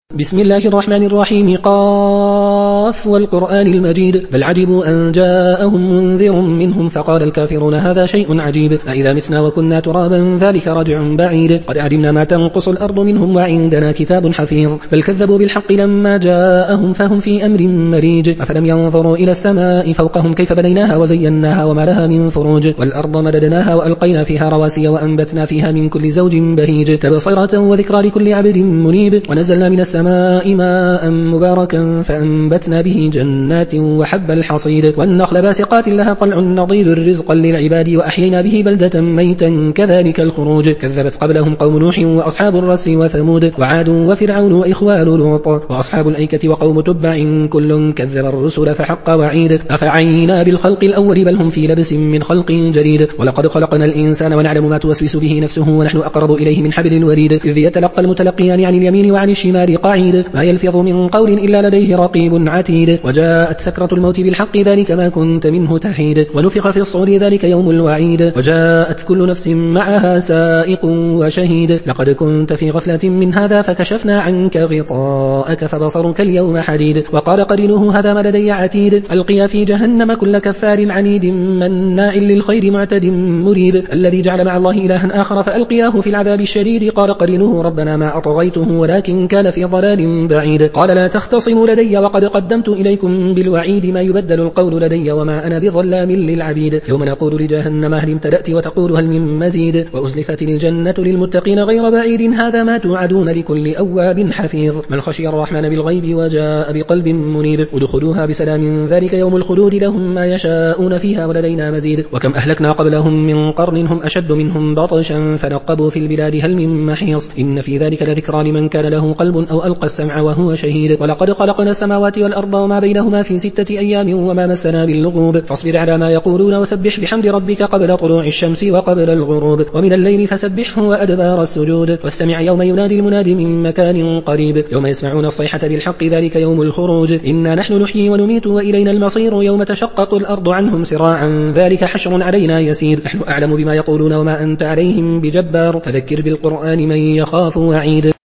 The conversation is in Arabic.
بسم الله الرحمن الرحيم قاف والقرآن المجيد بل عجبوا أن جاءهم منذر منهم فقال الكافرون هذا شيء عجيب أئذا متنا وكنا ترابا ذلك رجع بعيد قد علمنا ما تنقص الأرض منهم وعندنا كتاب حفيظ بل كذبوا بالحق لما جاءهم فهم في أمر مريج أفلم ينظروا إلى السماء فوقهم كيف بنيناها وزيناها وما لها من فروج والأرض مددناها وألقينا فيها رواسي وأنبتنا فيها من كل زوج بهيج تبصرة وذكرى لكل عبد منيب ونزلنا من السماء ماء مباركا فأنبتنا به جنات وحب الحصيد والنخل باسقات لها طلع نضيد رزقا للعباد وأحيينا به بلدة ميتا كذلك الخروج كذبت قبلهم قوم نوح وأصحاب الرس وثمود وعاد وفرعون وإخوان لوط وأصحاب الأيكة وقوم تبع كل كذب الرسل فحق وعيد أفعينا بالخلق الأول بل هم في لبس من خلق جديد ولقد خلقنا الإنسان ونعلم ما توسوس به نفسه ونحن أقرب إليه من حبل الوريد إذ يتلقى المتلقيان عن اليمين وعن الشمال قعيد ما يلفظ من قول إلا لديه رقيب عتيد وجاءت سكرة الموت بالحق ذلك ما كنت منه تحيد ونفخ في الصور ذلك يوم الوعيد وجاءت كل نفس معها سائق وشهيد لقد كنت في غفلة من هذا فكشفنا عنك غطاءك فبصرك اليوم حديد وقال قرينه هذا ما لدي عتيد ألقيا في جهنم كل كفار عنيد مناع للخير معتد مريب الذي جعل مع الله إلها آخر فألقياه في العذاب الشديد قال قرينه ربنا ما أطغيته ولكن كان في ضلال بعيد قال لا تختصموا لدي وقد قدمت إليكم بالوعيد ما يبدل القول لدي وما أنا بظلام للعبيد يوم نقول لجهنم هل امتلأت وتقول هل من مزيد وأزلفت الجنة للمتقين غير بعيد هذا ما توعدون لكل أواب حفيظ من خشي الرحمن بالغيب وجاء بقلب منيب ادخلوها بسلام ذلك يوم الخلود لهم ما يشاءون فيها ولدينا مزيد وكم أهلكنا قبلهم من قرن هم أشد منهم بطشا فنقبوا في البلاد هل من محيص إن في ذلك لذكرى لمن كان له قلب أو ألقى السمع وهو شهيد ولقد خلقنا السماوات والأرض وما بينهما في 6 أيام وما مسنا باللغوب فاصبر على ما يقولون وسبح بحمد ربك قبل طلوع الشمس وقبل الغروب ومن الليل فسبحه وأدبار السجود واستمع يوم ينادي المنادي من مكان قريب يوم يسمعون الصيحة بالحق ذلك يوم الخروج إنا نحن نحيي ونميت وإلينا المصير يوم تشقق الأرض عنهم سراعا ذلك حشر علينا يسير نحن أعلم بما يقولون وما أنت عليهم بجبار فذكر بالقرآن من يخاف وعيد